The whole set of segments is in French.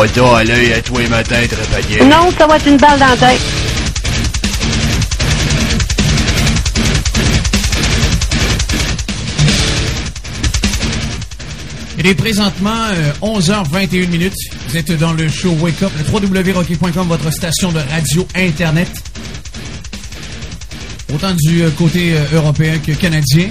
pas ça à l'œil à tous les matins, travailler. Non, ça va être une balle dans la tête. Il est présentement 11h21. Vous êtes dans le show Wake Up, le www.rocky.com, votre station de radio Internet. Autant du côté européen que canadien.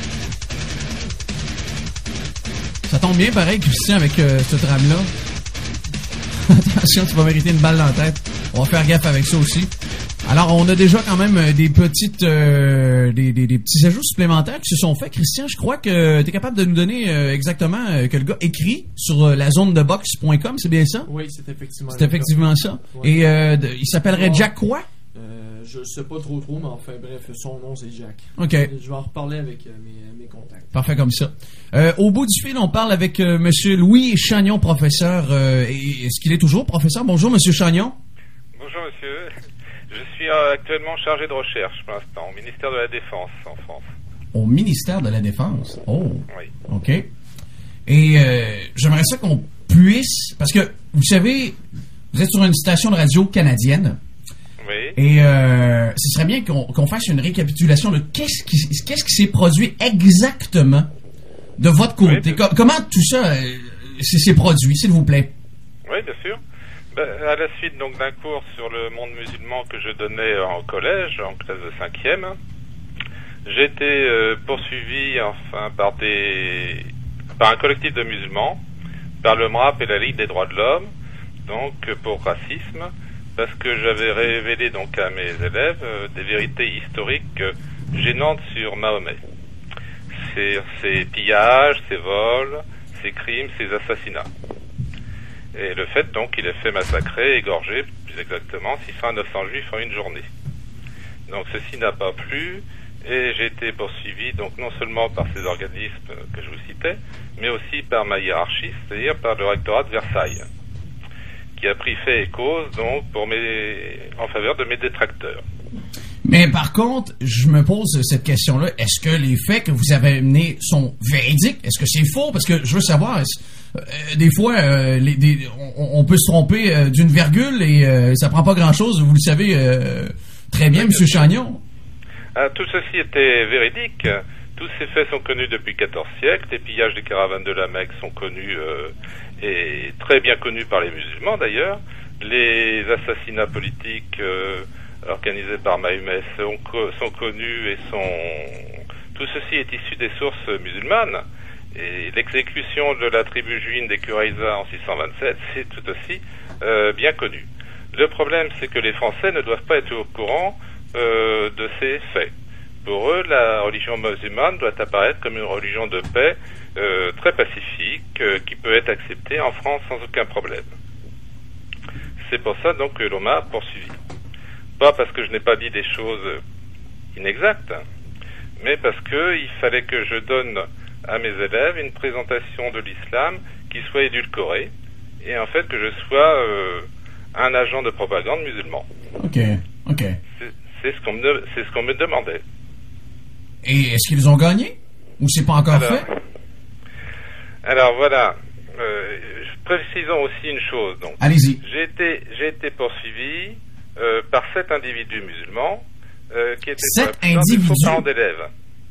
Ça tombe bien, pareil, Christian, avec ce drame-là. Attention, tu vas mériter une balle dans la tête. On va faire gaffe avec ça aussi. Alors, on a déjà quand même des petites, des petits ajouts supplémentaires qui se sont faits. Christian, je crois que tu es capable de nous donner exactement que le gars écrit sur la zone de boxe.com, c'est bien ça? Oui, c'est effectivement c'est effectivement ça. Ouais. Et il s'appellerait Jack quoi? Je sais pas trop, mais enfin bref, son nom c'est Jack. OK. Je vais en reparler avec mes contacts. Parfait comme ça. Au bout du fil, on parle avec Monsieur Louis Chagnon, professeur. Est-ce qu'il est toujours professeur? Bonjour, Monsieur Chagnon. Bonjour, monsieur. Je suis actuellement chargé de recherche pour l'instant au ministère de la Défense en France. Au ministère de la Défense? Oh. Oui. OK. Et j'aimerais ça qu'on puisse... Parce que, vous savez, vous êtes sur une station de radio canadienne. Oui. Et ce serait bien qu'on fasse une récapitulation de qu'est-ce qui s'est produit exactement de votre côté. Oui, comment tout ça s'est produit, s'il vous plaît? Oui, bien sûr. À la suite donc d'un cours sur le monde musulman que je donnais en collège, en classe de 5e, j'ai été poursuivi par un collectif de musulmans, par le MRAP et la Ligue des droits de l'homme, donc pour racisme, parce que j'avais révélé donc à mes élèves des vérités historiques gênantes sur Mahomet. Ses pillages, ses vols, ses crimes, ses assassinats. Et le fait donc qu'il ait fait massacrer, égorger, plus exactement, 600 à 900 juifs en une journée. Donc ceci n'a pas plu, et j'ai été poursuivi donc non seulement par ces organismes que je vous citais, mais aussi par ma hiérarchie, c'est-à-dire par le rectorat de Versailles, qui a pris fait et cause donc en faveur de mes détracteurs. Mais par contre, je me pose cette question-là. Est-ce que les faits que vous avez amenés sont véridiques? Est-ce que c'est faux? Parce que je veux savoir, des fois, on peut se tromper d'une virgule et ça prend pas grand-chose. Vous le savez très bien, M. Chagnon. Tout ceci était véridique. Tous ces faits sont connus depuis 14 siècles. Les pillages des caravanes de la Mecque sont connus et très bien connus par les musulmans d'ailleurs. Les assassinats politiques organisés par Mahomet sont connus et tout ceci est issu des sources musulmanes. Et l'exécution de la tribu juive des Quraïza en 627, c'est tout aussi bien connu. Le problème, c'est que les Français ne doivent pas être au courant de ces faits. Pour eux, la religion musulmane doit apparaître comme une religion de paix très pacifique qui peut être acceptée en France sans aucun problème. C'est pour ça donc que l'on m'a poursuivi. Pas parce que je n'ai pas dit des choses inexactes, mais parce qu'il fallait que je donne à mes élèves une présentation de l'islam qui soit édulcorée et en fait que je sois un agent de propagande musulman. OK. C'est ce qu'on me demandait. Et est-ce qu'ils ont gagné? Ou c'est pas encore fait? Alors voilà. Précisons aussi une chose. Donc, allez-y. J'ai été poursuivi par 7 individus musulmans qui étaient 7 individus parents d'élèves.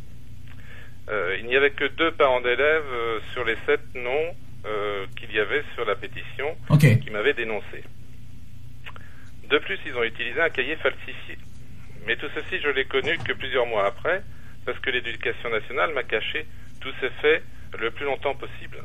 Il n'y avait que 2 parents d'élèves sur les 7 noms qu'il y avait sur la pétition qui m'avaient dénoncé. De plus, ils ont utilisé un cahier falsifié. Mais tout ceci, je l'ai connu que plusieurs mois après, parce que l'Éducation nationale m'a caché tous ces faits le plus longtemps possible.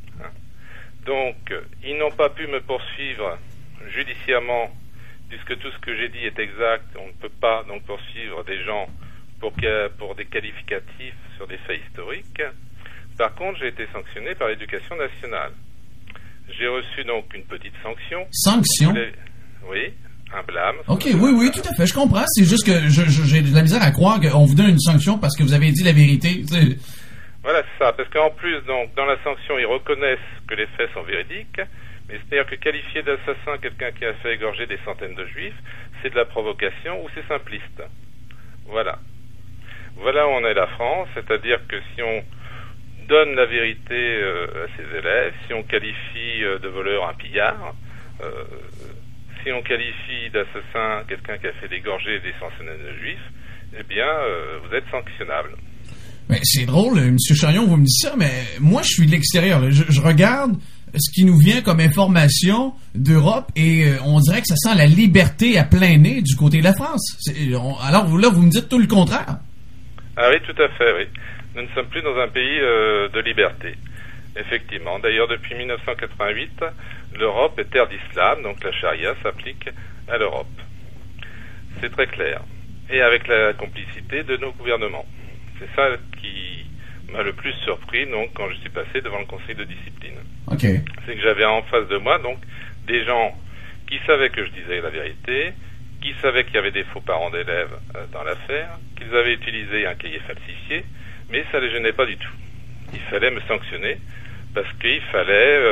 Donc, ils n'ont pas pu me poursuivre judiciairement, puisque tout ce que j'ai dit est exact. On ne peut pas donc poursuivre des gens pour des qualificatifs sur des faits historiques. Par contre, j'ai été sanctionné par l'Éducation nationale. J'ai reçu donc une petite sanction. Sanction? Oui, un blâme. OK, oui, tout à fait, je comprends. C'est juste que j'ai de la misère à croire qu'on vous donne une sanction parce que vous avez dit la vérité. Voilà, c'est ça. Parce qu'en plus, donc, dans la sanction, ils reconnaissent que les faits sont véridiques. Mais c'est-à-dire que qualifier d'assassin quelqu'un qui a fait égorger des centaines de juifs, c'est de la provocation ou c'est simpliste. Voilà. Voilà où en est la France. C'est-à-dire que si on donne la vérité à ses élèves, si on qualifie de voleur un pillard, si on qualifie d'assassin quelqu'un qui a fait dégorger des centaines de juifs, eh bien, vous êtes sanctionnable. Mais c'est drôle, M. Chagnon, vous me dites ça, mais moi, je suis de l'extérieur. Je regarde ce qui nous vient comme information d'Europe et on dirait que ça sent la liberté à plein nez du côté de la France. Alors là, vous me dites tout le contraire. Ah oui, tout à fait, oui. Nous ne sommes plus dans un pays de liberté. Effectivement. D'ailleurs, depuis 1988, l'Europe est terre d'islam, donc la charia s'applique à l'Europe. C'est très clair. Et avec la complicité de nos gouvernements. C'est ça qui m'a le plus surpris, donc, quand je suis passé devant le conseil de discipline. Okay. C'est que j'avais en face de moi, donc, des gens qui savaient que je disais la vérité, qui savaient qu'il y avait des faux parents d'élèves dans l'affaire, qu'ils avaient utilisé un cahier falsifié, mais ça ne les gênait pas du tout. Il fallait me sanctionner, parce qu'il fallait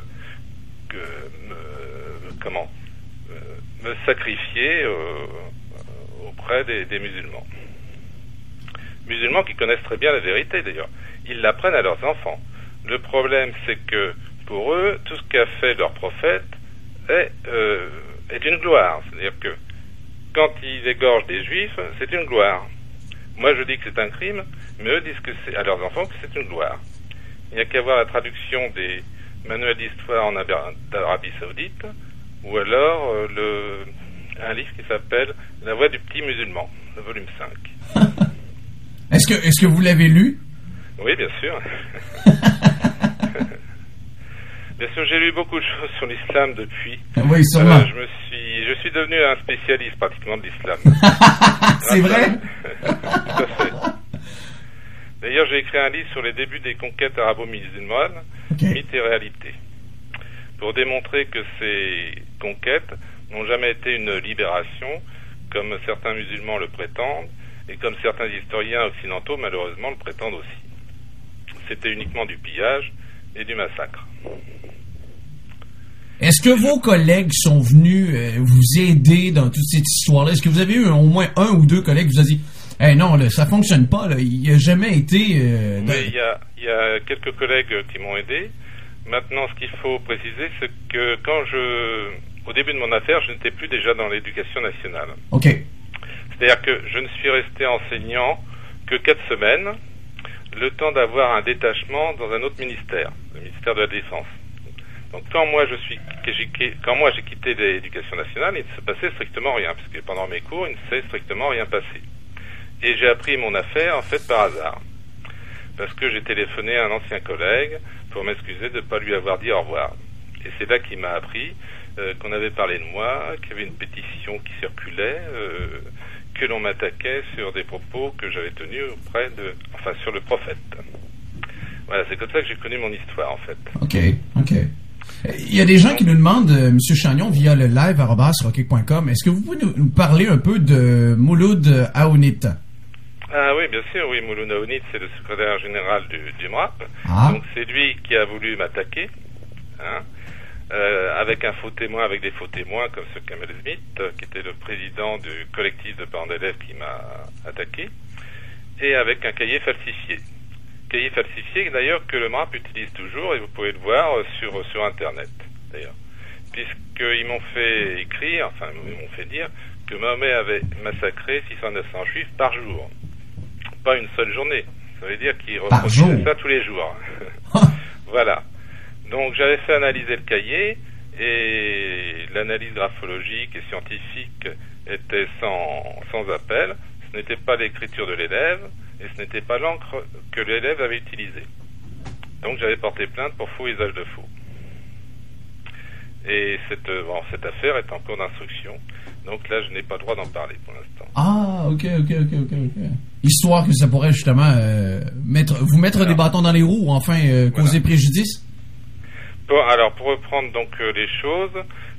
me sacrifier auprès des musulmans. Musulmans qui connaissent très bien la vérité, d'ailleurs. Ils l'apprennent à leurs enfants. Le problème, c'est que, pour eux, tout ce qu'a fait leur prophète est une gloire. C'est-à-dire que, quand ils égorgent des juifs, c'est une gloire. Moi, je dis que c'est un crime, mais eux disent que c'est à leurs enfants que c'est une gloire. Il n'y a qu'à voir la traduction des manuels d'histoire d'Arabie Saoudite, ou alors un livre qui s'appelle La voix du petit musulman, le volume 5. Est-ce que vous l'avez lu? Oui, bien sûr. Bien sûr, j'ai lu beaucoup de choses sur l'islam depuis. Oui, sûrement. Je suis devenu un spécialiste pratiquement de l'islam. C'est vrai? Tout à fait. D'ailleurs, j'ai écrit un livre sur les débuts des conquêtes arabo-musulmanes, mythes et réalité, pour démontrer que ces conquêtes n'ont jamais été une libération, comme certains musulmans le prétendent, et comme certains historiens occidentaux, malheureusement, le prétendent aussi. C'était uniquement du pillage et du massacre. Est-ce que vos collègues sont venus vous aider dans toute cette histoire-là? Est-ce que vous avez eu au moins un ou deux collègues qui vous ont dit « Hey, non, là, ça fonctionne pas, là, il n'y a jamais été... Oui, il y a quelques collègues qui m'ont aidé. Maintenant, ce qu'il faut préciser, c'est que au début de mon affaire, je n'étais plus déjà dans l'éducation nationale. OK. C'est-à-dire que je ne suis resté enseignant que 4 semaines, le temps d'avoir un détachement dans un autre ministère, le ministère de la Défense. Donc quand moi j'ai quitté l'éducation nationale, il ne se passait strictement rien, parce que pendant mes cours, il ne s'est strictement rien passé. Et j'ai appris mon affaire, en fait, par hasard. Parce que j'ai téléphoné à un ancien collègue pour m'excuser de ne pas lui avoir dit au revoir. Et c'est là qu'il m'a appris qu'on avait parlé de moi, qu'il y avait une pétition qui circulait, que l'on m'attaquait sur des propos que j'avais tenus sur le prophète. Voilà, c'est comme ça que j'ai connu mon histoire, en fait. OK. Il y a des gens qui nous demandent, M. Chagnon, via le live@rockig.com, est-ce que vous pouvez nous parler un peu de Mouloud Aounit? Ah oui, bien sûr, oui. Mouloud Aounit, c'est le secrétaire général du MRAP. Ah. Donc c'est lui qui a voulu m'attaquer, avec avec des faux témoins comme ce Kamel Smith, qui était le président du collectif de parents d'élèves qui m'a attaqué, et avec un cahier falsifié. Cahier falsifié d'ailleurs que le MRAP utilise toujours, et vous pouvez le voir sur Internet d'ailleurs, puisqu'ils m'ont fait dire que Mahomet avait massacré 600-900 juifs par jour, pas une seule journée. Ça veut dire qu'il reproduisait ça tous les jours. Voilà. Donc j'avais fait analyser le cahier, et l'analyse graphologique et scientifique était sans appel. Ce n'était pas l'écriture de l'élève, et ce n'était pas l'encre que l'élève avait utilisée. Donc j'avais porté plainte pour faux usage de faux. Et cette affaire est en cours d'instruction. Donc là, je n'ai pas le droit d'en parler pour l'instant. Ah, ok. Histoire que ça pourrait justement vous mettre des bâtons dans les roues, ou enfin causer préjudice? Bon, alors pour reprendre donc les choses,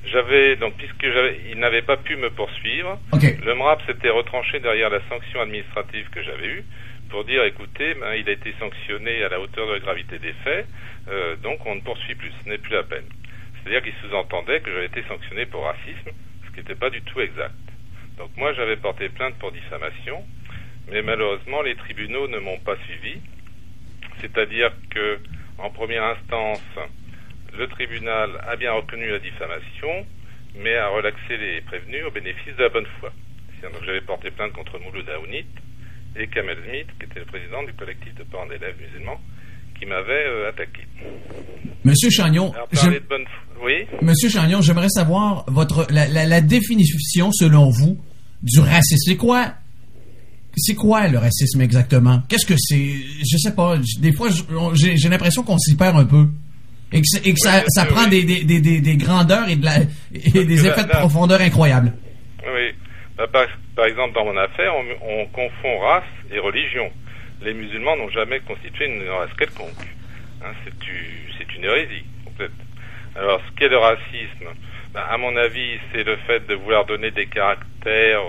il n'avait pas pu me poursuivre. Okay. Le MRAP s'était retranché derrière la sanction administrative que j'avais eue pour dire, écoutez, il a été sanctionné à la hauteur de la gravité des faits, donc on ne poursuit plus, ce n'est plus la peine. C'est-à-dire qu'il sous-entendait que j'avais été sanctionné pour racisme, ce qui n'était pas du tout exact. Donc moi j'avais porté plainte pour diffamation, mais malheureusement les tribunaux ne m'ont pas suivi. C'est-à-dire que, en première instance, le tribunal a bien reconnu la diffamation, mais a relaxé les prévenus au bénéfice de la bonne foi. Donc j'avais porté plainte contre Mouloud Aounit et Kamel Smith, qui était le président du collectif de parents d'élèves musulmans, qui m'avait attaqué. Monsieur Chagnon, oui. Monsieur Chagnon, j'aimerais savoir la définition selon vous du racisme. C'est quoi le racisme exactement? Qu'est-ce que c'est? Je sais pas. Des fois, j'ai l'impression qu'on s'y perd un peu. Et que ça prend des grandeurs et des effets de profondeur incroyables. Oui. Par exemple, dans mon affaire, on confond race et religion. Les musulmans n'ont jamais constitué une race quelconque. C'est une hérésie complète. Alors, ce qu'est le racisme, à mon avis, c'est le fait de vouloir donner des caractères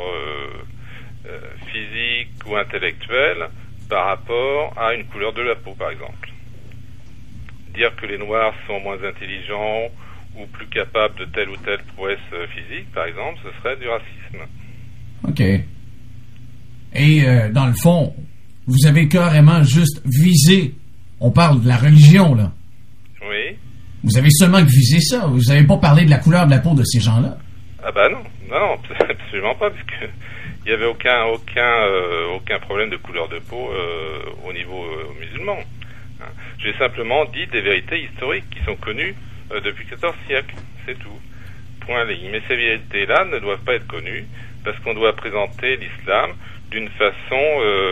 physiques ou intellectuels par rapport à une couleur de la peau, par exemple. Dire que les Noirs sont moins intelligents ou plus capables de telle ou telle prouesse physique, par exemple, ce serait du racisme. OK. Et dans le fond, vous avez carrément juste visé, on parle de la religion, là. Oui. Vous avez seulement visé ça, vous n'avez pas parlé de la couleur de la peau de ces gens-là. Ah bah non, absolument pas, parce que il n'y avait aucun problème de couleur de peau au niveau musulman. J'ai simplement dit des vérités historiques qui sont connues depuis 14 siècles, c'est tout. Point ligne. Mais ces vérités-là ne doivent pas être connues parce qu'on doit présenter l'islam d'une façon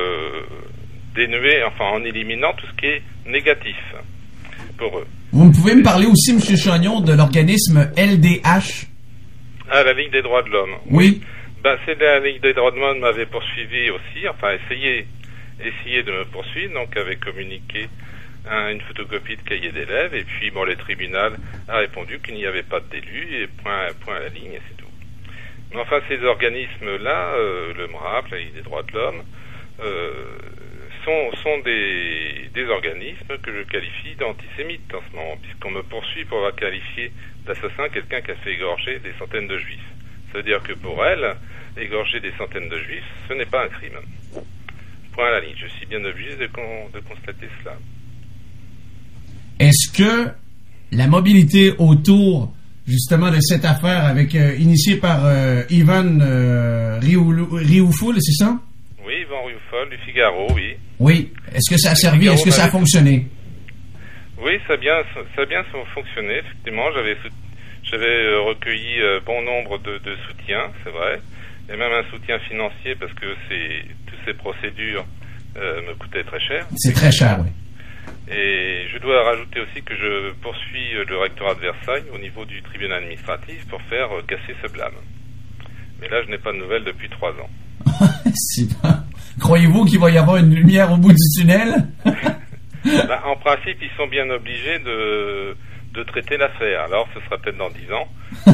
dénuée, en éliminant tout ce qui est négatif pour eux. Vous pouvez me parler aussi, M. Chagnon, de l'organisme LDH? Ah, la Ligue des droits de l'homme. Oui. C'est la Ligue des droits de l'homme m'avait poursuivi aussi, essayé de me poursuivre, donc avait communiqué une photocopie de cahier d'élèves, et puis le tribunal a répondu qu'il n'y avait pas d'élus, et point à la ligne, et c'est tout. Mais ces organismes-là, le MRAP, la Ligue des droits de l'homme, sont des organismes que je qualifie d'antisémites en ce moment, puisqu'on me poursuit pour avoir qualifié d'assassin quelqu'un qui a fait égorger des centaines de juifs. Ça veut dire que pour elle, égorger des centaines de juifs, ce n'est pas un crime. Point à la ligne. Je suis bien obligé de constater cela. Est-ce que la mobilité autour, justement, de cette affaire initiée par Ivan Rioufol, c'est ça? Oui, Yvan Rioufol, du Figaro, oui. Oui. Est-ce que ça a servi? Est-ce que ça a fonctionné? Oui, ça a bien fonctionné, effectivement. J'avais recueilli bon nombre de soutiens, c'est vrai, et même un soutien financier parce que toutes ces procédures me coûtaient très cher. C'est très cher, oui. Et je dois rajouter aussi que je poursuis le rectorat de Versailles au niveau du tribunal administratif pour faire casser ce blâme. Mais là, je n'ai pas de nouvelles depuis 3 ans. Croyez-vous qu'il va y avoir une lumière au bout du tunnel? En principe, ils sont bien obligés de traiter l'affaire. Alors, ce sera peut-être dans 10 ans.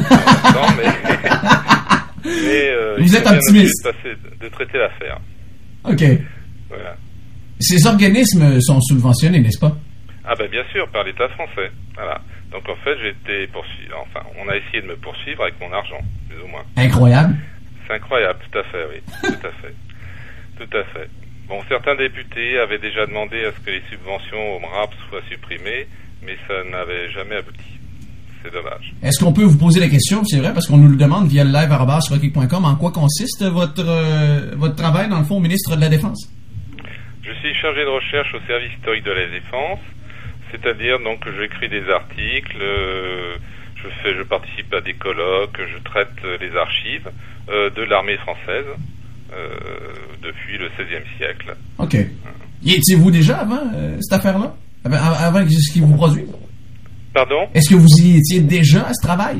Mais vous êtes optimiste. De traiter l'affaire. OK. Voilà. Ces organismes sont subventionnés, n'est-ce pas? Ah bien sûr, par l'État français. Voilà. Donc en fait, j'ai été poursuivi. On a essayé de me poursuivre avec mon argent, plus ou moins. Incroyable. C'est incroyable, tout à fait, oui. Tout à fait. Bon, certains députés avaient déjà demandé à ce que les subventions au MRAP soient supprimées, mais ça n'avait jamais abouti. C'est dommage. Est-ce qu'on peut vous poser la question, c'est vrai, parce qu'on nous le demande via le live@rockgeek.com, en quoi consiste votre travail, dans le fond, au ministre de la Défense? Je suis chargé de recherche au service historique de la Défense, c'est-à-dire donc que j'écris des articles, je participe à des colloques, je traite les archives de l'armée française depuis le XVIe siècle. OK. Y étiez-vous déjà avant cette affaire-là? Avant ce qui vous produit? Pardon? Est-ce que vous y étiez déjà à ce travail?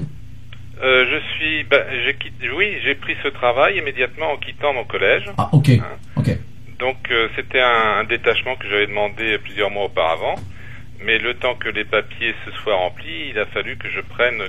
J'ai pris ce travail immédiatement en quittant mon collège. Ah, OK. OK. Donc c'était un détachement que j'avais demandé plusieurs mois auparavant, mais le temps que les papiers se soient remplis, il a fallu que je prenne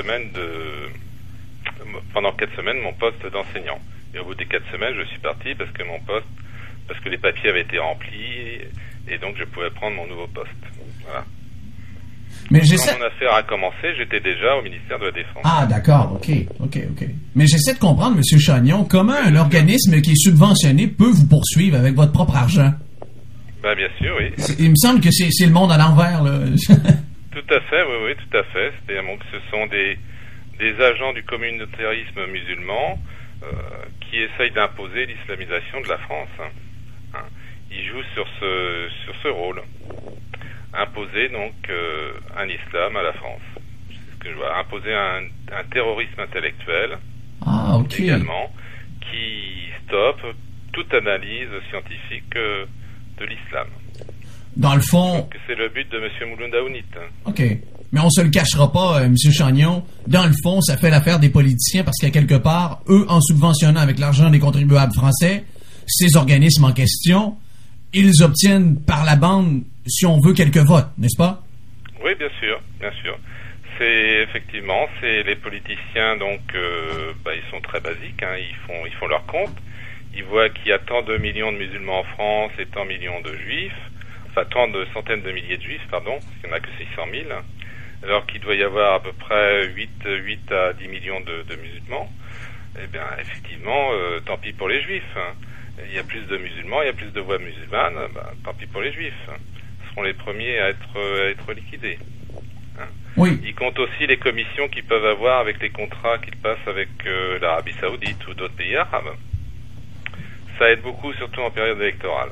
pendant 4 semaines mon poste d'enseignant. Et au bout des 4 semaines, je suis parti parce que les papiers avaient été remplis et donc je pouvais prendre mon nouveau poste. Voilà. Mais quand mon affaire a commencé, j'étais déjà au ministère de la Défense. Ah, d'accord, OK. Mais j'essaie de comprendre, M. Chagnon, comment un organisme qui est subventionné peut vous poursuivre avec votre propre argent? Bah, bien sûr, oui. Il me semble que c'est le monde à l'envers, là. Tout à fait, oui, tout à fait. C'est-à-dire que ce sont des agents du communautarisme musulman qui essayent d'imposer l'islamisation de la France. Hein. Ils jouent sur ce rôle. Imposer donc un islam à la France. C'est ce que je vois. Imposer un terrorisme intellectuel également qui stoppe toute analyse scientifique de l'islam. Dans le fond... Donc, c'est le but de M. Mouloud Aounit. OK. Mais on se le cachera pas, M. Chagnon. Dans le fond, ça fait l'affaire des politiciens parce qu'à quelque part, eux, en subventionnant avec l'argent des contribuables français, ces organismes en question, ils obtiennent par la bande, si on veut, quelques votes, n'est-ce pas? Oui, bien sûr, bien sûr. C'est les politiciens, donc, ils sont très basiques, hein, ils font leur compte. Ils voient qu'il y a tant de millions de musulmans en France et tant de millions de juifs, enfin tant de centaines de milliers de juifs, pardon, parce qu'il n'y en a que 600 000, alors qu'il doit y avoir à peu près 8 à 10 millions de musulmans. Eh bien, effectivement, tant pis pour les juifs. Hein. Il y a plus de musulmans, il y a plus de voix musulmanes, tant pis pour les juifs. Ce seront les premiers à être liquidés. Hein. Oui. Ils comptent aussi les commissions qu'ils peuvent avoir avec les contrats qu'ils passent avec l'Arabie Saoudite ou d'autres pays arabes. Ça aide beaucoup, surtout en période électorale.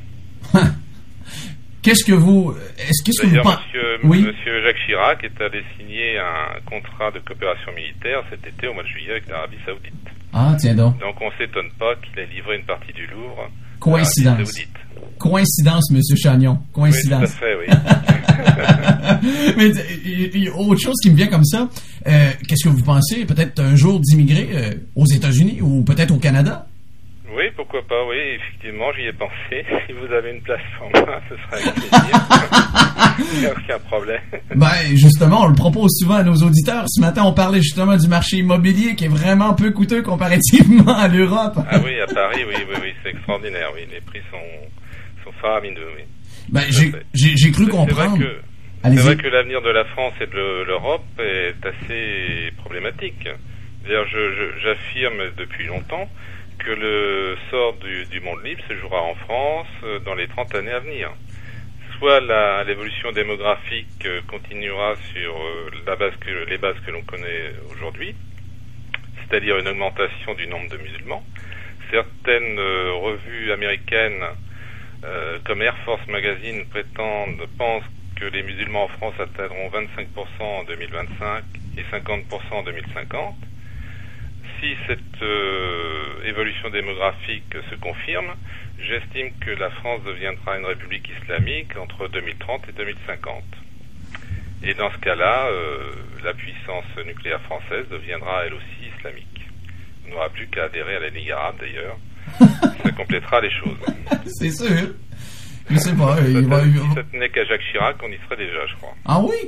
Qu'est-ce que vous pensez? Oui. Monsieur Jacques Chirac est allé signer un contrat de coopération militaire cet été au mois de juillet avec l'Arabie Saoudite. Ah, tiens donc. Donc on s'étonne pas qu'il ait livré une partie du Louvre. Coïncidence. Coïncidence, Monsieur Chagnon. Coïncidence. Oui, tout à fait, oui. Mais il y a autre chose qui me vient comme ça. Qu'est-ce que vous pensez, peut-être un jour d'immigrer aux États-Unis ou peut-être au Canada? Oui, pourquoi pas, oui, effectivement, j'y ai pensé. Si vous avez une place pour moi, ce sera avec plaisir. Il n'y a aucun problème. Justement, on le propose souvent à nos auditeurs. Ce matin, on parlait justement du marché immobilier qui est vraiment peu coûteux comparativement à l'Europe. Ah oui, à Paris, oui, c'est extraordinaire, oui. Les prix sont faramineux, oui. J'ai cru comprendre. C'est vrai que l'avenir de la France et de l'Europe est assez problématique. D'ailleurs, j'affirme depuis longtemps que le sort du monde libre se jouera en France dans les 30 années à venir. Soit l'évolution démographique continuera sur les bases que l'on connaît aujourd'hui, c'est-à-dire une augmentation du nombre de musulmans. Certaines revues américaines comme Air Force Magazine pensent que les musulmans en France atteindront 25% en 2025 et 50% en 2050. Si cette évolution démographique se confirme, j'estime que la France deviendra une république islamique entre 2030 et 2050. Et dans ce cas-là, la puissance nucléaire française deviendra elle aussi islamique. On n'aura plus qu'à adhérer à la Ligue arabe d'ailleurs. Ça complétera les choses. C'est sûr. Je sais pas. Si ça tenait qu'à Jacques Chirac, on y serait déjà, je crois. Ah oui?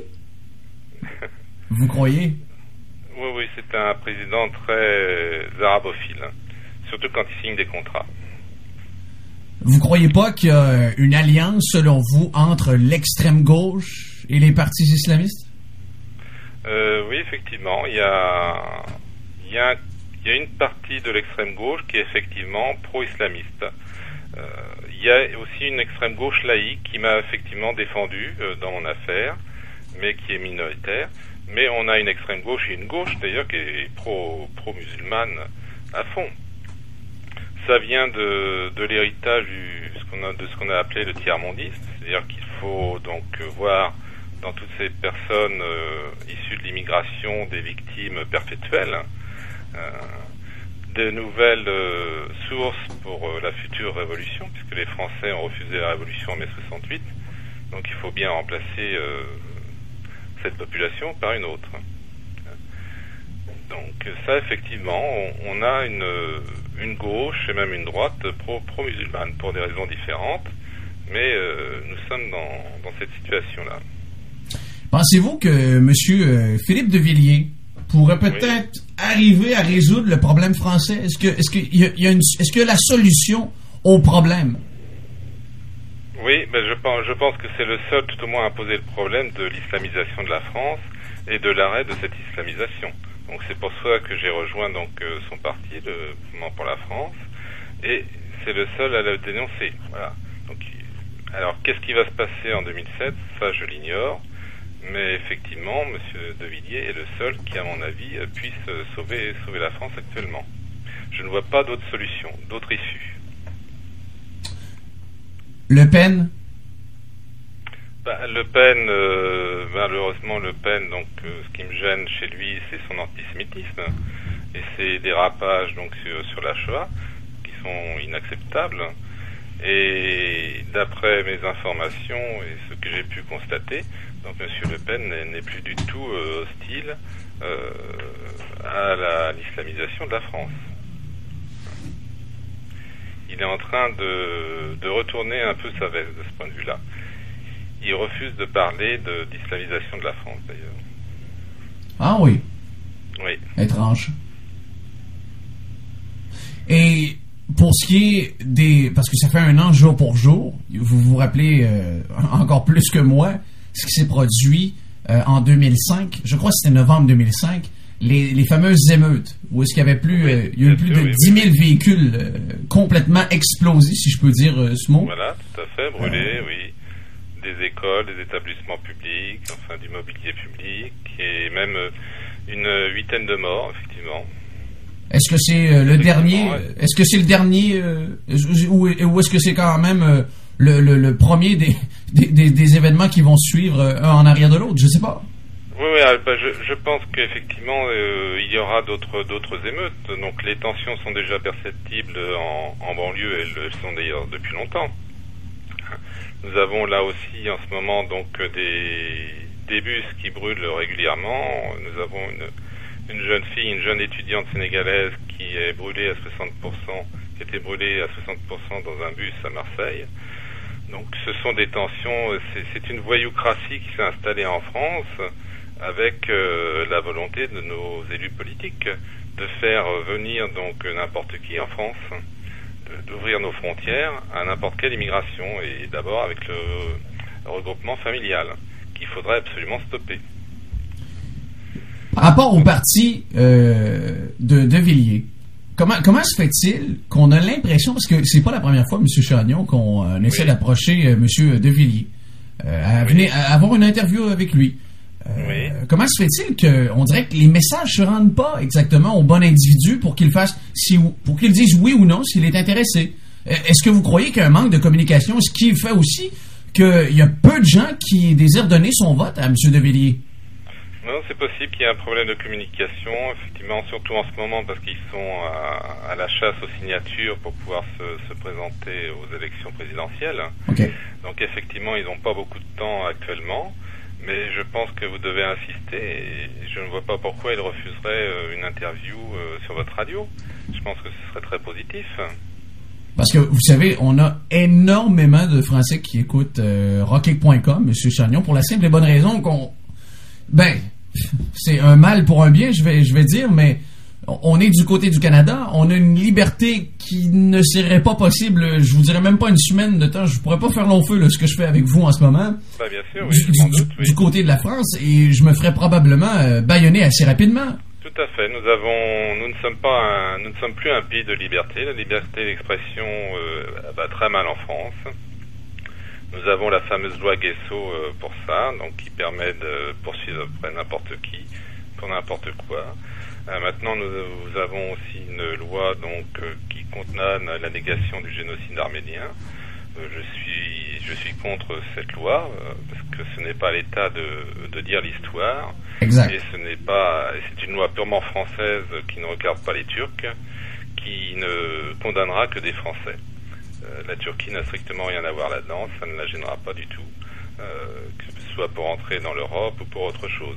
Vous croyez? Oui, c'est un président très arabophile, hein, surtout quand il signe des contrats. Vous croyez pas qu'il y a une alliance, selon vous, entre l'extrême gauche et les partis islamistes? Oui, effectivement, il y a une partie de l'extrême gauche qui est effectivement pro-islamiste. Il y a aussi une extrême gauche laïque qui m'a effectivement défendu dans mon affaire, mais qui est minoritaire. Mais on a une extrême gauche et une gauche d'ailleurs qui est pro-musulmane à fond. Ça vient de l'héritage de ce qu'on a appelé le tiers-mondisme, c'est-à-dire qu'il faut donc voir dans toutes ces personnes issues de l'immigration des victimes perpétuelles, de nouvelles sources pour la future révolution, puisque les Français ont refusé la révolution en mai 68, donc il faut bien remplacer cette population par une autre. Donc ça, effectivement, on a une gauche et même une droite pro-musulmane pour des raisons différentes, mais nous sommes dans cette situation-là. Pensez-vous que M. Philippe de Villiers pourrait peut-être arriver à résoudre le problème français? Est-ce que la solution au problème? Oui, je pense que c'est le seul, tout au moins, à poser le problème de l'islamisation de la France et de l'arrêt de cette islamisation. Donc c'est pour ça que j'ai rejoint donc son parti, le Mouvement pour la France, et c'est le seul à le dénoncer. Voilà. Donc Alors, qu'est-ce qui va se passer en 2007 ? Ça, je l'ignore. Mais effectivement, M. De Villiers est le seul qui, à mon avis, puisse sauver la France actuellement. Je ne vois pas d'autre solution, d'autre issue. Le Pen ? Le Pen, malheureusement, Le Pen, donc, ce qui me gêne chez lui, c'est son antisémitisme et ses dérapages donc sur la Shoah, qui sont inacceptables. Et d'après mes informations et ce que j'ai pu constater, donc M. Le Pen n'est plus du tout hostile à l'islamisation de la France. Il est en train de retourner un peu sa veste de ce point de vue-là. Il refuse de parler d'islamisation de la France, d'ailleurs. Ah oui. Oui. Étrange. Et pour ce qui est des... Parce que ça fait 1 an jour pour jour, vous vous rappelez encore plus que moi ce qui s'est produit en 2005, je crois que c'était novembre 2005, les fameuses émeutes, où est-ce qu'il y avait il y a eu plus de 10 000 véhicules complètement explosés, si je peux dire ce mot. Voilà, tout à fait, brûlés, oui. Des écoles, des établissements publics, enfin du mobilier public, et même une 8aine de morts, effectivement. Est-ce que c'est le dernier? Ouais. Est-ce que c'est le dernier ou est-ce que c'est quand même le premier des événements qui vont suivre un en arrière de l'autre? Je sais pas. Oui, je pense qu'effectivement il y aura d'autres émeutes. Donc les tensions sont déjà perceptibles en banlieue, elles sont d'ailleurs depuis longtemps. Nous avons là aussi en ce moment donc des bus qui brûlent régulièrement. Nous avons une jeune fille, une jeune étudiante sénégalaise qui est brûlée à 60%, qui a été brûlée à 60% dans un bus à Marseille. Donc ce sont des tensions, c'est une voyoucratie qui s'est installée en France avec la volonté de nos élus politiques de faire venir donc n'importe qui en France, d'ouvrir nos frontières à n'importe quelle immigration, et d'abord avec le regroupement familial qu'il faudrait absolument stopper. Par rapport au parti de Villiers, comment se fait-il qu'on a l'impression, parce que c'est pas la première fois, M. Chagnon, qu'on essaie d'approcher M. de Villiers, à avoir une interview avec lui. Comment se fait-il qu'on dirait que les messages se rendent pas exactement au bon individu pour qu'il fasse, pour qu'il dise oui ou non s'il est intéressé? Est-ce que vous croyez qu'il y a un manque de communication, ce qui fait aussi qu'il y a peu de gens qui désirent donner son vote à M. de Villiers? Non, c'est possible qu'il y ait un problème de communication, effectivement, surtout en ce moment parce qu'ils sont à la chasse aux signatures pour pouvoir se présenter aux élections présidentielles. Okay. Donc effectivement, ils n'ont pas beaucoup de temps actuellement. Mais je pense que vous devez insister, et je ne vois pas pourquoi il refuserait une interview sur votre radio. Je pense que ce serait très positif. Parce que, vous savez, on a énormément de Français qui écoutent Rocket.com, M. Chagnon, pour la simple et bonne raison c'est un mal pour un bien, je vais dire, mais on est du côté du Canada, on a une liberté qui ne serait pas possible, je vous dirais même pas une semaine de temps, je pourrais pas faire long feu ce que je fais avec vous en ce moment. Bien sûr, oui, du côté de la France, et je me ferais probablement bâillonner assez rapidement. Tout à fait. Nous ne sommes plus un pays de liberté. La liberté d'expression va très mal en France. Nous avons la fameuse loi Guesso pour ça, donc qui permet de poursuivre après n'importe qui pour n'importe quoi. Maintenant, nous avons aussi une loi donc qui condamne la négation du génocide arménien. Je suis contre cette loi parce que ce n'est pas à l'État de dire l'histoire. Exact. Et c'est une loi purement française qui ne regarde pas les Turcs, qui ne condamnera que des Français. La Turquie n'a strictement rien à voir là-dedans, ça ne la gênera pas du tout, que ce soit pour entrer dans l'Europe ou pour autre chose.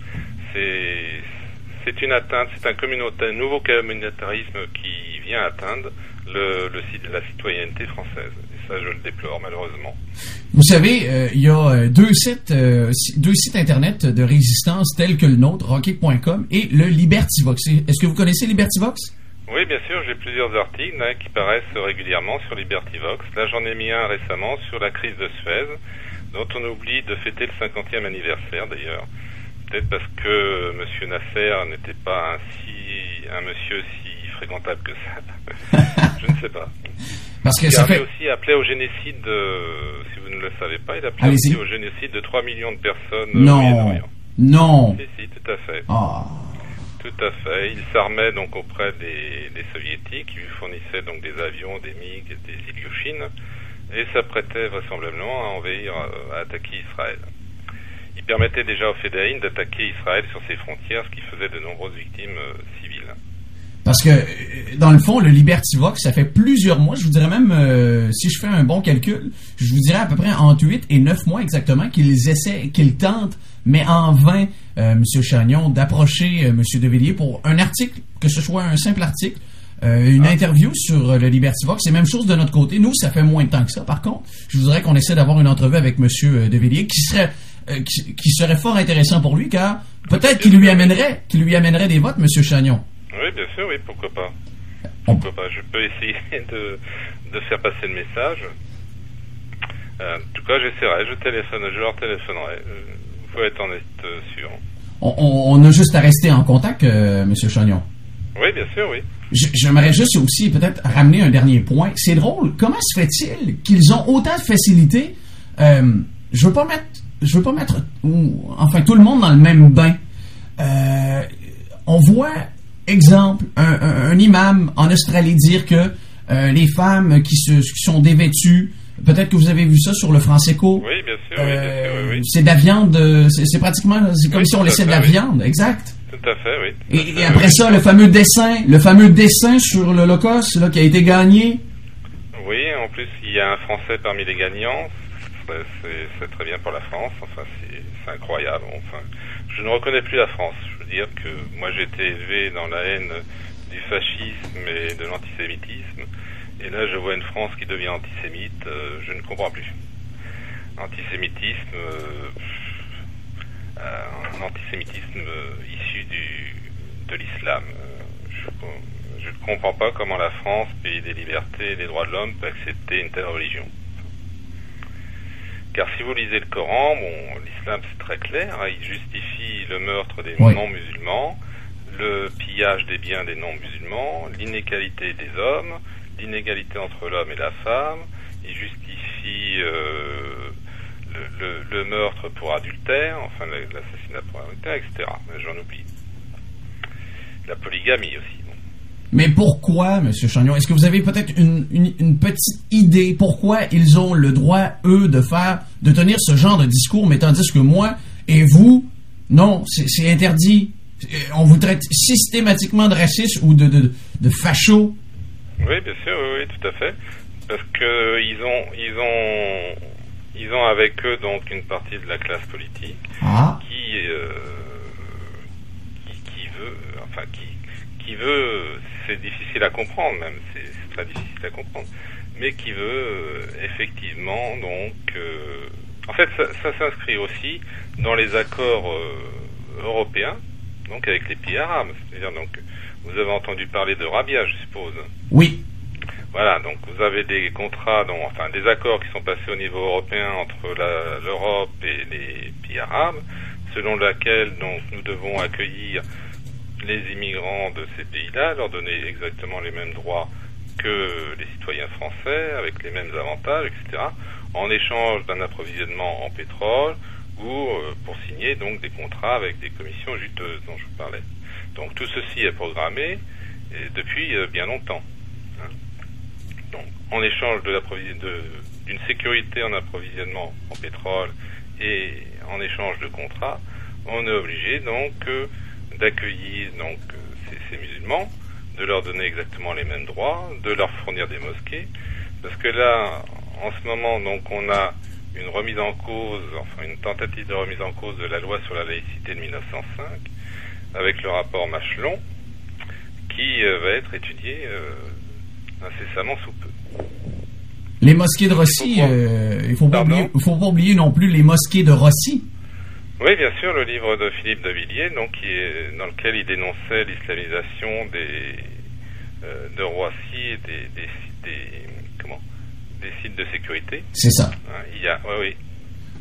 C'est une atteinte, c'est un nouveau communautarisme qui vient atteindre la citoyenneté française. Et ça, je le déplore malheureusement. Vous savez, il y a deux sites internet de résistance tels que le nôtre, Rocket.com et le Libertivox. Est-ce que vous connaissez Libertivox? Oui, bien sûr, j'ai plusieurs articles qui paraissent régulièrement sur Libertivox. Là, j'en ai mis un récemment sur la crise de Suez, dont on oublie de fêter le 50e anniversaire d'ailleurs. Peut-être parce que M. Nasser n'était pas un monsieur si fréquentable que ça. Je ne sais pas. Parce que ça avait fait... aussi appelé au génocide, si vous ne le savez pas, il appelait aussi au génocide de 3 millions de personnes au Moyen-Orient. Non. Si, tout à fait. Ah. Tout à fait. Il s'armait donc auprès des soviétiques, qui lui fournissaient donc des avions, des MiG, des Ilyushin, et s'apprêtait vraisemblablement à envahir, à attaquer Israël. Il permettait déjà aux Fédéines d'attaquer Israël sur ses frontières, ce qui faisait de nombreuses victimes civiles. Parce que, dans le fond, le Liberty Vox, ça fait plusieurs mois, je vous dirais même, si je fais un bon calcul, je vous dirais à peu près entre 8 et 9 mois exactement qu'ils tentent, mais en vain, M. Chagnon, d'approcher M. Devilliers pour un article, que ce soit un simple article, une interview sur le Liberty Vox. C'est la même chose de notre côté. Nous, ça fait moins de temps que ça. Par contre, je voudrais qu'on essaie d'avoir une entrevue avec M. Devilliers qui serait fort intéressant pour lui, car peut-être qu'il lui amènerait des votes, M. Chagnon. Oui, bien sûr, oui, pourquoi pas. Pourquoi pas. Je peux essayer de faire passer le message. En tout cas, j'essaierai, je leur téléphonerai. Il faut être en être sûr. On a juste à rester en contact, M. Chagnon. Oui, bien sûr, oui. J'aimerais juste aussi peut-être ramener un dernier point. C'est drôle, comment se fait-il qu'ils ont autant de facilité? Je veux pas mettre tout le monde dans le même bain. On voit, exemple, un imam en Australie dire que les femmes qui sont dévêtues, peut-être que vous avez vu ça sur le France Éco. Oui, bien sûr, oui. C'est de la viande, c'est pratiquement, c'est comme si on laissait de la viande, exact. Tout à fait, oui. Et après ça, le fameux dessin sur l'Holocauste, là, qui a été gagné. Oui, en plus, il y a un Français parmi les gagnants. C'est très bien pour la France. Enfin, c'est incroyable. Enfin, je ne reconnais plus la France. Je veux dire que moi, j'ai été élevé dans la haine du fascisme et de l'antisémitisme. Et là, je vois une France qui devient antisémite. Je ne comprends plus. Antisémitisme, un antisémitisme issu de l'islam. Je ne comprends pas comment la France, pays des libertés et des droits de l'homme, peut accepter une telle religion. Car si vous lisez le Coran, l'islam c'est très clair, hein, il justifie le meurtre des non-musulmans, le pillage des biens des non-musulmans, l'inégalité des hommes, l'inégalité entre l'homme et la femme, il justifie le meurtre pour adultère, enfin l'assassinat pour adultère, etc. J'en oublie. La polygamie aussi. Mais pourquoi, M. Chagnon? Est-ce que vous avez peut-être une petite idée pourquoi ils ont le droit, eux, de tenir ce genre de discours, mais tandis que moi et vous, non, c'est interdit. On vous traite systématiquement de raciste ou de facho. Oui, bien sûr, oui, tout à fait. Parce que ils ont avec eux donc une partie de la classe politique qui veut, c'est difficile à comprendre même, c'est très difficile à comprendre, mais qui veut effectivement donc, en fait ça s'inscrit aussi dans les accords européens, donc avec les pays arabes, c'est-à-dire donc vous avez entendu parler de Rabia, je suppose. Oui. Voilà, donc vous avez des contrats, des accords qui sont passés au niveau européen entre l'Europe et les pays arabes, selon laquelle donc nous devons accueillir les immigrants de ces pays-là, leur donner exactement les mêmes droits que les citoyens français, avec les mêmes avantages, etc., en échange d'un approvisionnement en pétrole ou pour signer donc des contrats avec des commissions juteuses dont je vous parlais. Donc tout ceci est programmé depuis bien longtemps. Hein. Donc en échange d'une sécurité en approvisionnement en pétrole et en échange de contrats, on est obligé donc d'accueillir donc ces musulmans, de leur donner exactement les mêmes droits, de leur fournir des mosquées, parce que là, en ce moment, donc on a une remise en cause, une tentative de remise en cause de la loi sur la laïcité de 1905, avec le rapport Machelon, qui va être étudié incessamment sous peu. Les mosquées de Rossi, il faut pas oublier non plus les mosquées de Rossi. Oui, bien sûr, le livre de Philippe Devilliers, donc, dans lequel il dénonçait l'islamisation de Roissy et des sites de sécurité. C'est ça. Hein, oui.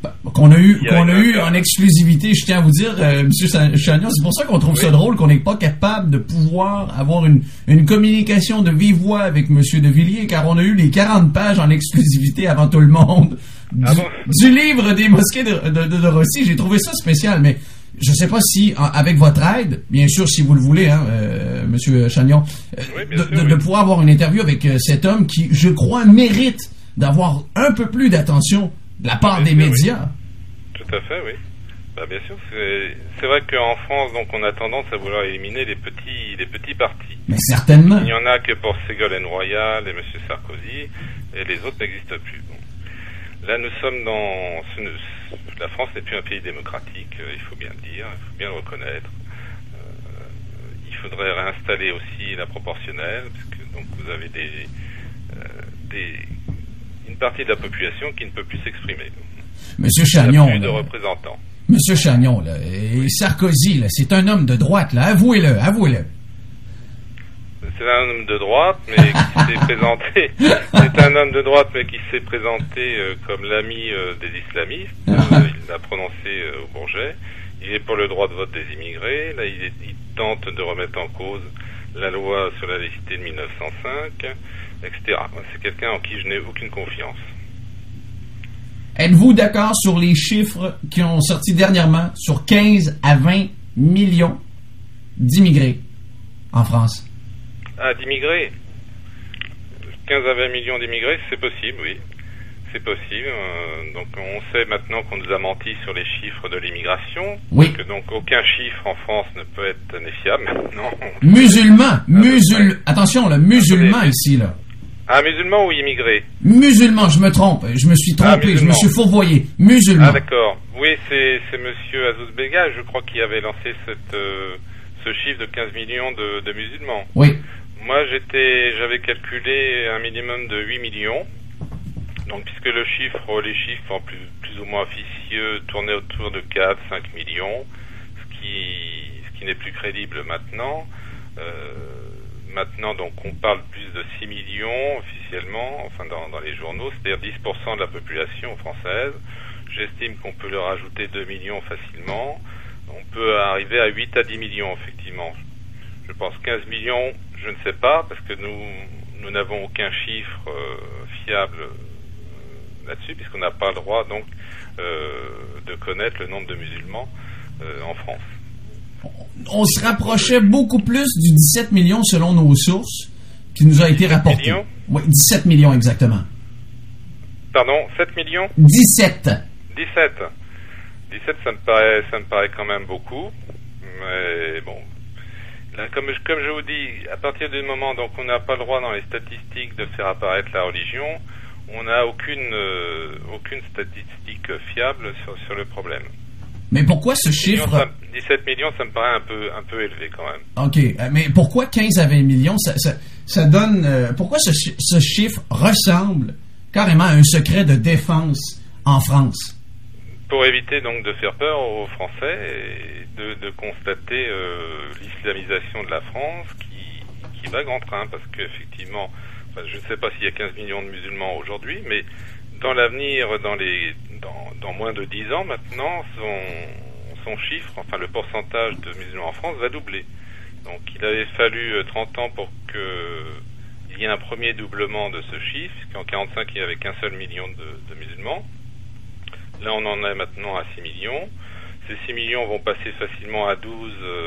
Qu'on a eu en exclusivité, je tiens à vous dire, Monsieur Chagnon, c'est pour ça qu'on trouve ça drôle qu'on n'est pas capable de pouvoir avoir une communication de vive voix avec Monsieur de Villiers, car on a eu les 40 pages en exclusivité avant tout le monde du livre des mosquées de Rossi. J'ai trouvé ça spécial, mais je sais pas si, avec votre aide, bien sûr, si vous le voulez, Monsieur Chagnon, de pouvoir avoir une interview avec cet homme qui, je crois, mérite d'avoir un peu plus d'attention de la part des médias. Oui. Tout à fait, oui. Bien sûr, c'est vrai qu'en France, donc, on a tendance à vouloir éliminer les petits partis. Mais certainement. Il n'y en a que pour Ségolène Royal et M. Sarkozy, et les autres n'existent plus. Bon. Là, nous sommes la France n'est plus un pays démocratique, il faut bien le dire, il faut bien le reconnaître. Il faudrait réinstaller aussi la proportionnelle, parce que donc vous avez une partie de la population qui ne peut plus s'exprimer. Monsieur Chagnon, plus de représentants. Monsieur Chagnon, là, et Sarkozy, là, c'est un homme de droite, là, avouez-le. C'est un homme de droite, mais qui s'est présenté. C'est un homme de droite, mais qui s'est présenté comme l'ami des islamistes. Il l'a prononcé au Bourget. Il est pour le droit de vote des immigrés. Là, il tente de remettre en cause la loi sur la laïcité de 1905, etc. C'est quelqu'un en qui je n'ai aucune confiance. Êtes-vous d'accord sur les chiffres qui ont sorti dernièrement sur 15 à 20 millions d'immigrés en France? D'immigrés. 15 à 20 millions d'immigrés, c'est possible, oui. C'est possible. Donc on sait maintenant qu'on nous a menti sur les chiffres de l'immigration. Oui. Que donc aucun chiffre en France ne peut être fiable maintenant. Attention, le musulman ici, là. Musulman ou immigré? Musulman, je me trompe. Je me suis trompé, je me suis fourvoyé. Musulman. D'accord. Oui, c'est monsieur Azouz Begga, je crois, qui avait lancé ce chiffre de 15 millions de musulmans. Oui. Moi, j'avais calculé un minimum de 8 millions. Donc, puisque les chiffres en plus ou moins officieux tournaient autour de 4-5 millions, ce qui n'est plus crédible maintenant. Maintenant, donc, on parle plus de 6 millions officiellement, enfin dans les journaux, c'est-à-dire 10% de la population française. J'estime qu'on peut leur ajouter 2 millions facilement. On peut arriver à 8 à 10 millions, effectivement. Je pense 15 millions, je ne sais pas, parce que nous n'avons aucun chiffre fiable là-dessus, puisqu'on n'a pas le droit, donc, de connaître le nombre de musulmans en France. On se rapprochait beaucoup plus du 17 millions selon nos sources, qui nous a été rapporté. Millions? Oui, 17 millions exactement. Pardon, 7 millions? 17, ça me paraît quand même beaucoup, mais bon. Là, comme je vous dis, à partir du moment donc on n'a pas le droit dans les statistiques de faire apparaître la religion, on n'a aucune statistique fiable sur le problème. Mais pourquoi ce chiffre... 17 millions, ça me paraît un peu élevé quand même. OK, mais pourquoi 15 à 20 millions, ça donne... pourquoi ce chiffre ressemble carrément à un secret de défense en France? Pour éviter donc de faire peur aux Français et de constater l'islamisation de la France qui va grand train, parce qu'effectivement, je ne sais pas s'il y a 15 millions de musulmans aujourd'hui, mais dans l'avenir, dans moins de 10 ans maintenant, son chiffre, enfin le pourcentage de musulmans en France va doubler. Donc il avait fallu 30 ans pour qu'il y ait un premier doublement de ce chiffre, puisqu'en 45 il n'y avait qu'un seul million de musulmans. Là on en est maintenant à 6 millions. Ces 6 millions vont passer facilement à 12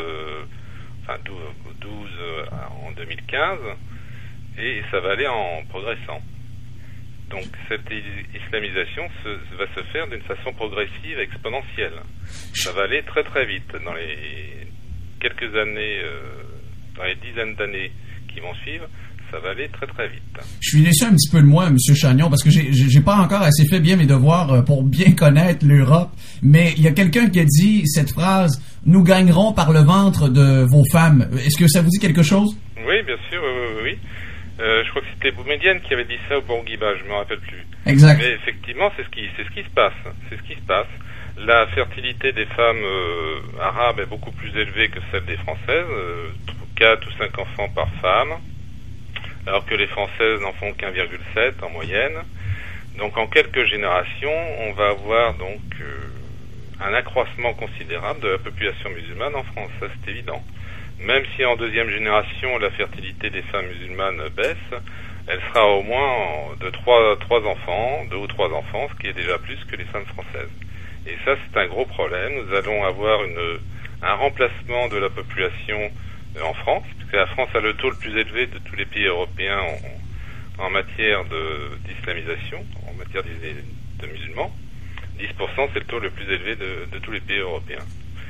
en 2015, et ça va aller en progressant. Donc cette islamisation va se faire d'une façon progressive, exponentielle. Ça va aller très très vite. Dans les quelques années, dans les dizaines d'années qui vont suivre, ça va aller très très vite. Je suis déçu un petit peu de moi, M. Chagnon, parce que j'ai pas encore assez fait bien mes devoirs pour bien connaître l'Europe. Mais il y a quelqu'un qui a dit cette phrase « Nous gagnerons par le ventre de vos femmes ». Est-ce que ça vous dit quelque chose? Oui, bien sûr, oui. Je crois que c'était Boumedienne qui avait dit ça au Bourguiba, je me rappelle plus. Exact. Mais effectivement, c'est ce qui se passe. C'est ce qui se passe. La fertilité des femmes arabes est beaucoup plus élevée que celle des françaises, 4 ou 5 enfants par femme, alors que les françaises n'en font qu'1,7 en moyenne. Donc en quelques générations, on va avoir donc un accroissement considérable de la population musulmane en France, ça c'est évident. Même si en deuxième génération la fertilité des femmes musulmanes baisse, elle sera au moins de 2 ou 3 enfants, ce qui est déjà plus que les femmes françaises. Et ça c'est un gros problème. Nous allons avoir un remplacement de la population en France, puisque la France a le taux le plus élevé de tous les pays européens en matière d'islamisation, en matière de musulmans. 10%, c'est le taux le plus élevé de tous les pays européens.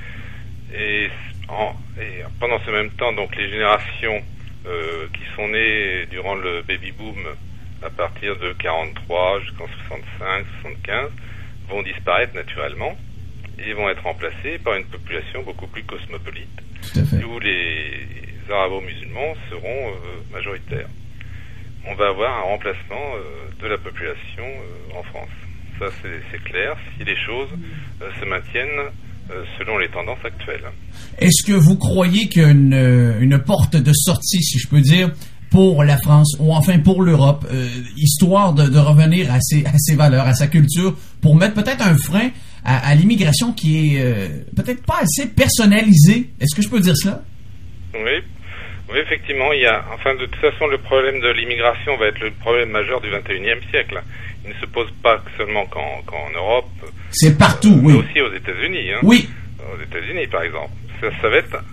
Et pendant ce même temps, donc les générations qui sont nées durant le baby-boom à partir de 43 jusqu'en 65, 75 vont disparaître naturellement et vont être remplacées par une population beaucoup plus cosmopolite, où les arabo-musulmans seront majoritaires. On va avoir un remplacement de la population en France. Ça, c'est clair, si les choses se maintiennent selon les tendances actuelles. Est-ce que vous croyez qu'il y a une porte de sortie, si je peux dire, pour la France, ou enfin pour l'Europe, histoire de revenir à ses valeurs, à sa culture, pour mettre peut-être un frein à l'immigration qui est peut-être pas assez personnalisée? Est-ce que je peux dire cela? Oui, effectivement, de toute façon, le problème de l'immigration va être le problème majeur du XXIe siècle. Il ne se pose pas seulement qu'en Europe. C'est partout, oui. Mais aussi aux États-Unis. Oui. Aux États-Unis, par exemple. Ça va être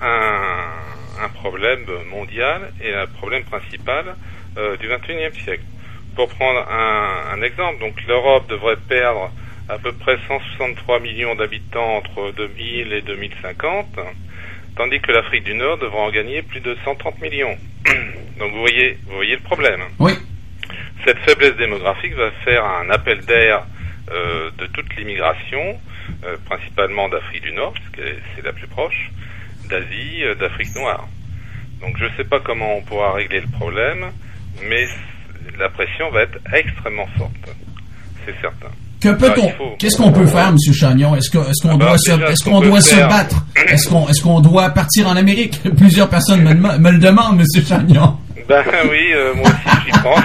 un problème mondial et un problème principal du XXIe siècle. Pour prendre un exemple, donc l'Europe devrait perdre à peu près 163 millions d'habitants entre 2000 et 2050, tandis que l'Afrique du Nord devra en gagner plus de 130 millions. Donc vous voyez le problème. Oui. Cette faiblesse démographique va faire un appel d'air de toute l'immigration, principalement d'Afrique du Nord, puisque c'est la plus proche, d'Asie, d'Afrique noire. Donc je ne sais pas comment on pourra régler le problème, mais la pression va être extrêmement forte. C'est certain. Qu'est-ce qu'on peut faire, M. Chagnon? Est-ce qu'on doit se battre? Est-ce qu'on doit partir en Amérique? Plusieurs personnes me le demandent, M. Chagnon. Ben oui, moi aussi j'y pense.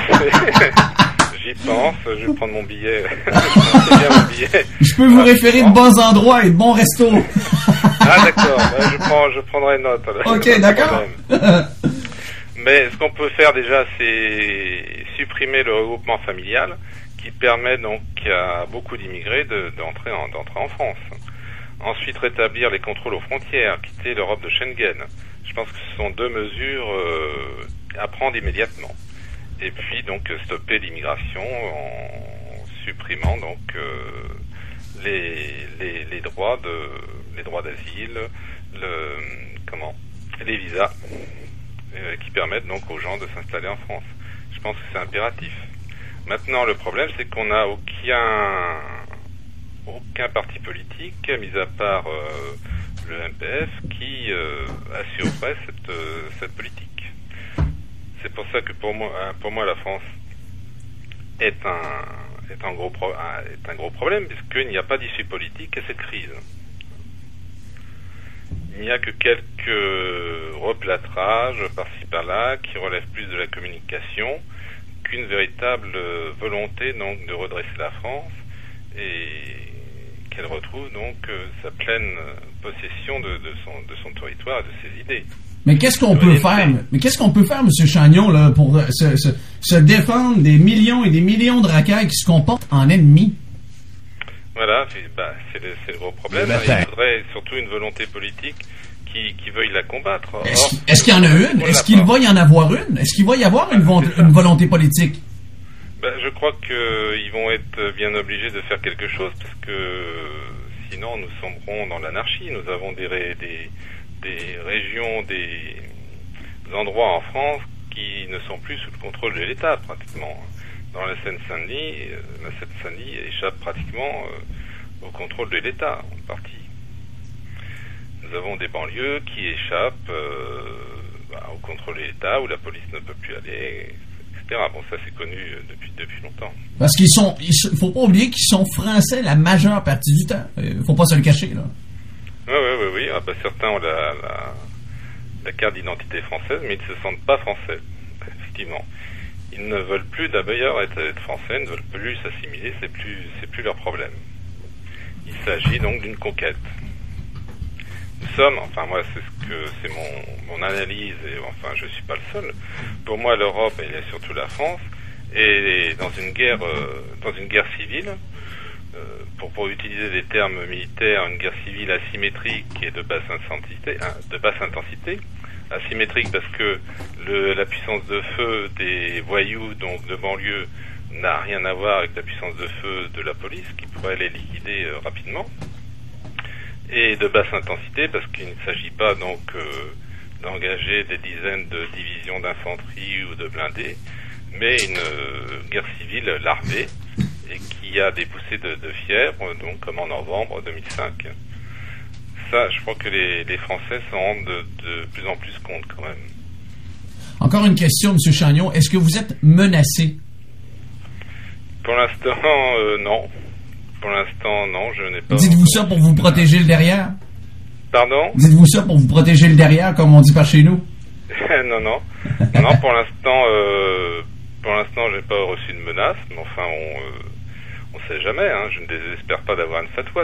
J'y pense, je vais prendre mon billet. C'est bien mon billet. Je peux vous référer de bons endroits et de bons restos. Ah d'accord, je prendrai note. Ok, d'accord. Mais ce qu'on peut faire déjà, c'est supprimer le regroupement familial qui permet donc à beaucoup d'immigrés d'entrer en France. Ensuite, rétablir les contrôles aux frontières, quitter l'Europe de Schengen. Je pense que ce sont 2 mesures à prendre immédiatement. Et puis donc stopper l'immigration en supprimant donc les droits d'asile, les visas qui permettent donc aux gens de s'installer en France. Je pense que c'est impératif. Maintenant, le problème, c'est qu'on n'a aucun parti politique, mis à part le MPF, qui assurerait cette politique. C'est pour ça que pour moi, la France est un gros problème, puisqu'il n'y a pas d'issue politique à cette crise. Il n'y a que quelques replâtrages par-ci par-là qui relèvent plus de la communication qu'une véritable volonté donc de redresser la France et qu'elle retrouve donc sa pleine possession de son territoire et de ses idées. Mais qu'est-ce qu'on peut faire? Mais qu'est-ce qu'on peut faire, M. Chagnon, là, pour se défendre des millions et des millions de racailles qui se comportent en ennemis? Voilà, c'est le gros problème. Il faudrait surtout une volonté politique qui veuille la combattre. Est-ce qu'il y en a une? Est-ce qu'il va y en avoir une? Est-ce qu'il va y avoir une volonté politique? Je crois qu'ils vont être bien obligés de faire quelque chose, parce que sinon nous sombrons dans l'anarchie. Nous avons des régions, des endroits en France qui ne sont plus sous le contrôle de l'État, pratiquement. Dans la Seine-Saint-Denis échappe pratiquement au contrôle de l'État, en partie. Nous avons des banlieues qui échappent au contrôle de l'État, où la police ne peut plus aller, etc. Bon, ça c'est connu depuis longtemps. Parce faut pas oublier qu'ils sont français la majeure partie du temps. Faut pas se le cacher, là. Oui. Certains ont la carte d'identité française, mais ils ne se sentent pas français, effectivement. Ils ne veulent plus d'ailleurs être français, ne veulent plus s'assimiler, c'est plus leur problème. Il s'agit donc d'une conquête. Nous sommes, enfin moi c'est mon analyse, et enfin je suis pas le seul. Pour moi l'Europe, et surtout la France, est dans une guerre civile. Pour utiliser des termes militaires, une guerre civile asymétrique et de basse intensité. Asymétrique parce que la puissance de feu des voyous, donc de banlieue, n'a rien à voir avec la puissance de feu de la police, qui pourrait les liquider rapidement. Et de basse intensité parce qu'il ne s'agit pas donc d'engager des dizaines de divisions d'infanterie ou de blindés, mais une guerre civile larvée, et qui a des poussées de fièvre, donc comme en novembre 2005. Ça, je crois que les Français s'en rendent de plus en plus compte quand même. Encore une question, M. Chagnon. Est-ce que vous êtes menacé? Pour l'instant, non. Pour l'instant, non, je n'ai pas... Dites-vous ça pour vous protéger le derrière? Pardon? Dites-vous ça pour vous protéger le derrière, comme on dit par chez nous? Non, pour l'instant, j'ai pas reçu de menace, mais enfin, on sait jamais, hein. Je ne désespère pas d'avoir une fatwa,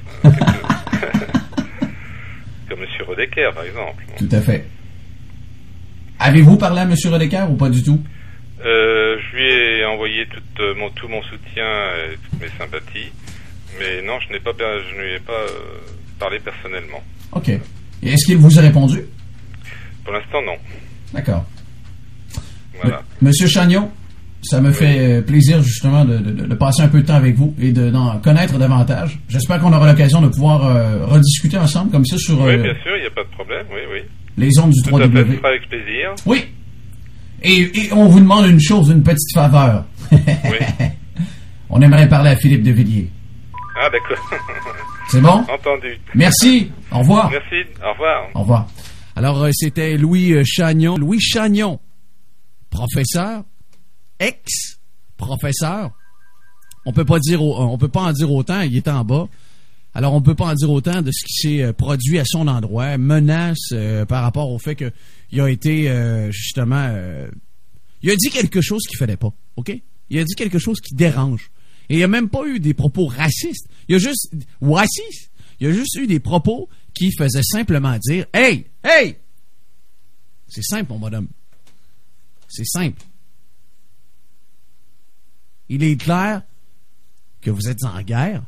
comme M. Rodecker, par exemple. Tout à fait. Avez-vous parlé à M. Rodecker ou pas du tout? Je lui ai envoyé tout mon soutien et toutes mes sympathies, mais non, je ne lui ai pas parlé personnellement. OK. Et est-ce qu'il vous a répondu? Pour l'instant, non. D'accord. Voilà. Monsieur Chagnon, ça me fait plaisir justement de passer un peu de temps avec vous et d'en connaître davantage. J'espère qu'on aura l'occasion de pouvoir rediscuter ensemble comme ça sur... Oui, bien sûr, il n'y a pas de problème, oui. Les ondes du 3W. Tout à fait, ce sera avec plaisir. Oui. Et on vous demande une chose, une petite faveur. Oui. On aimerait parler à Philippe de Villiers. Ah, d'accord. C'est bon? Entendu. Merci. Au revoir. Merci. Au revoir. Au revoir. Alors, c'était Louis Chagnon. Louis Chagnon, professeur, ex-professeur. On peut pas en dire autant, il est en bas. Alors, on peut pas en dire autant de ce qui s'est produit à son endroit, menace par rapport au fait que il a été justement... il a dit quelque chose qu'il fallait pas, OK? Il a dit quelque chose qui dérange. Et il n'y a même pas eu des propos racistes. Il y a juste... raciste. Il y a juste eu des propos qui faisaient simplement dire « Hey! Hey! » C'est simple, mon bonhomme. C'est simple. Il est clair que vous êtes en guerre.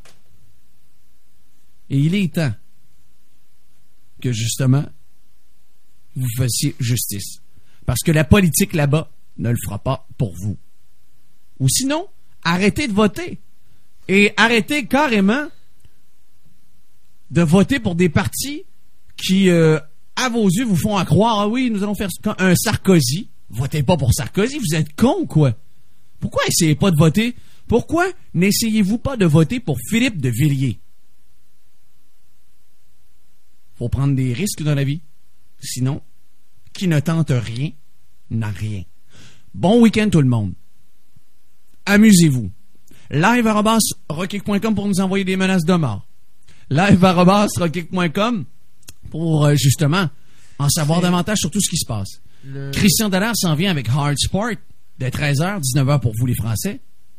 Et il est temps que, justement, vous fassiez justice. Parce que la politique là-bas ne le fera pas pour vous. Ou sinon, arrêtez de voter. Et arrêtez carrément de voter pour des partis qui, à vos yeux, vous font croire, ah oui, nous allons faire un Sarkozy. Votez pas pour Sarkozy, vous êtes con, quoi. Pourquoi essayez pas de voter? Pourquoi n'essayez-vous pas de voter pour Philippe de Villiers? Faut prendre des risques dans la vie. Sinon, qui ne tente rien n'a rien. Bon week-end tout le monde. Amusez-vous. live@rockkick.com pour nous envoyer des menaces de mort. live@rockkick.com pour justement en savoir davantage sur tout ce qui se passe. Christian Dallaire s'en vient avec Hard Sport dès 13h, 19h pour vous les Français.